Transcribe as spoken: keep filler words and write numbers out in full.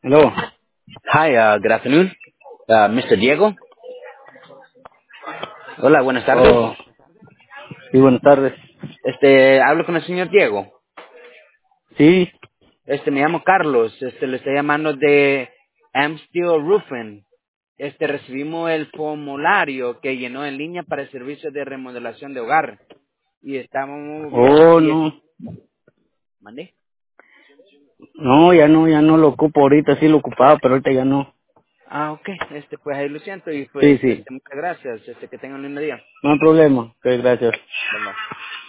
Hello. Hi, uh, good afternoon. Uh, mister Diego. Hola, buenas tardes. Oh, sí, buenas tardes. Este, hablo con el señor Diego. Sí. Este, me llamo Carlos. Este, le estoy llamando de Amsteel Roofing. Este, recibimos el formulario que llenó en línea para el servicio de remodelación de hogar. Y estábamos viendo Oh, si es... no. ¿Mandé? No, ya no, ya no lo ocupo ahorita. Sí lo ocupaba, pero ahorita ya no. Ah, ok. Este, pues ahí lo siento. Y Sí, pues, sí. este, muchas gracias. Este, que tengan un lindo día. No hay problema. Ok, gracias. Bye, bye.